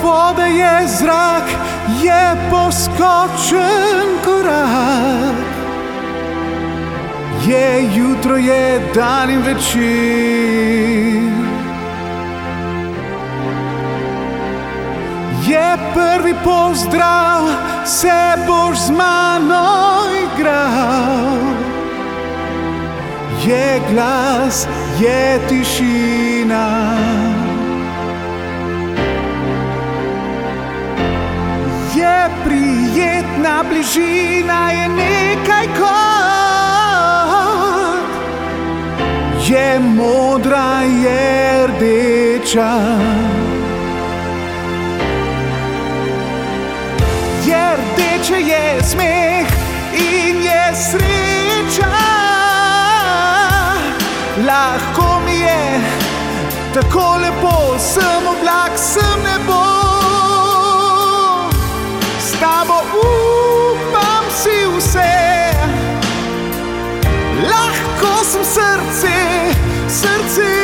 voda je zrak, je poskočen korak. Je jutro, je dan in večer. Je prvi pozdrav, se boš z mano igral. Je glas, je tišina. Je prijetna bližina, je nekaj kot. Je modra, je rdeča. Je rdeče, je smeh in je sreča. Lahko mi je tako lepo, sem oblak, sem nebo. S tabo upam si vse. Lahko sem srce, srce.